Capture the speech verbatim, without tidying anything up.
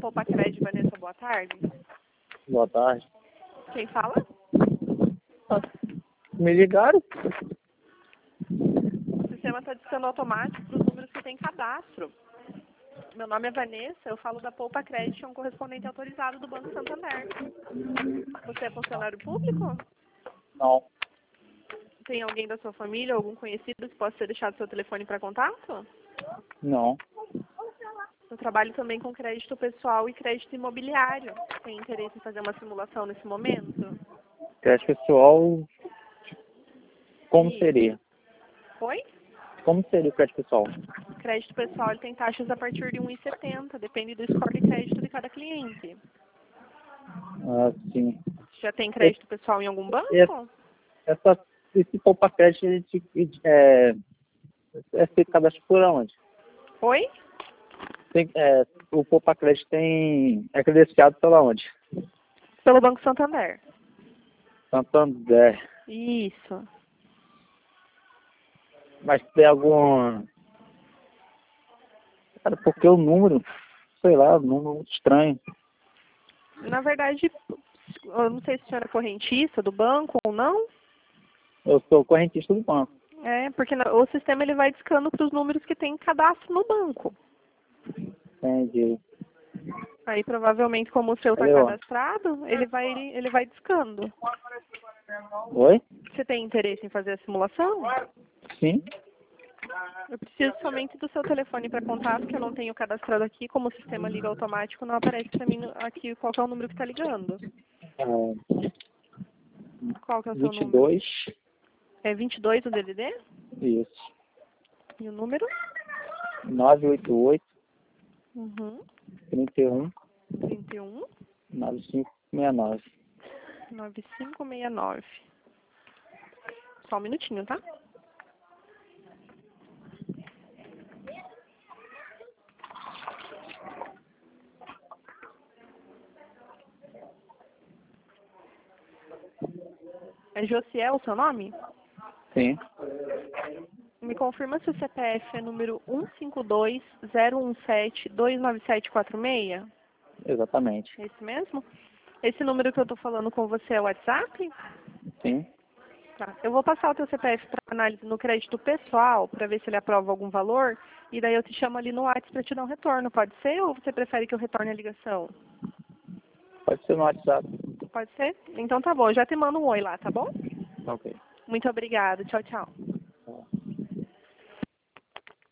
Poupa Crédito, Vanessa, boa tarde. Boa tarde. Quem fala? Ah, me ligaram? O sistema está discando automático para os números que tem cadastro. Meu nome é Vanessa, eu falo da Poupa Crédito, é um correspondente autorizado do Banco Santander. Você é funcionário público? Não. Tem alguém da sua família, algum conhecido que possa ser deixado seu telefone para contato? Não. Eu trabalho também com crédito pessoal e crédito imobiliário. Tem interesse em fazer uma simulação nesse momento? Crédito pessoal, como Isso. seria? Oi? Como seria o crédito pessoal? Crédito pessoal ele tem taxas a partir de um vírgula setenta, depende do score de crédito de cada cliente. Ah, sim. Já tem crédito pessoal em algum banco? Esse, essa, esse Poupa Crédito, ele te- ele é, é feito cadastro por onde? Oi? Tem, é, o Poupa Crédito tem, é credenciado pela onde? Pelo Banco Santander. Santander. Isso. Mas tem algum... Cara, porque o número, sei lá, o número muito estranho. Na verdade, eu não sei se a senhora é correntista do banco ou não. Eu sou correntista do banco. É, porque na- o sistema ele vai discando para os números que tem cadastro no banco. Entendi. Aí provavelmente como o seu está Valeu. cadastrado, ele vai, ele vai discando. Oi? Você tem interesse em fazer a simulação? Sim. Eu preciso somente do seu telefone para contato, que eu não tenho cadastrado aqui. Como o sistema liga automático, não aparece para mim no- aqui qual que é o número que está ligando. É, Qual que é o seu vinte e número? dois. É vinte e dois o D D D? Isso. E o número? nove oito oito, Uhum. trinta e um, trinta e um, nove cinco seis nove. nove cinco seis nove. Só um minutinho, tá? É Josiel o seu nome? Sim, Me confirma se o C P F é número um cinco dois zero um sete dois nove sete quatro seis? exatamente. É esse mesmo? Esse número que eu tô falando com você é o WhatsApp? Sim, Tá. Eu vou passar o teu C P F para análise no crédito pessoal, para ver se ele aprova algum valor, e daí eu te chamo ali no WhatsApp para te dar um retorno. Pode ser ou você prefere que eu retorne a ligação? pode ser no WhatsApp. Pode ser? Então tá bom, eu já te mando um oi lá, tá bom? Ok. Muito obrigada. Tchau, tchau.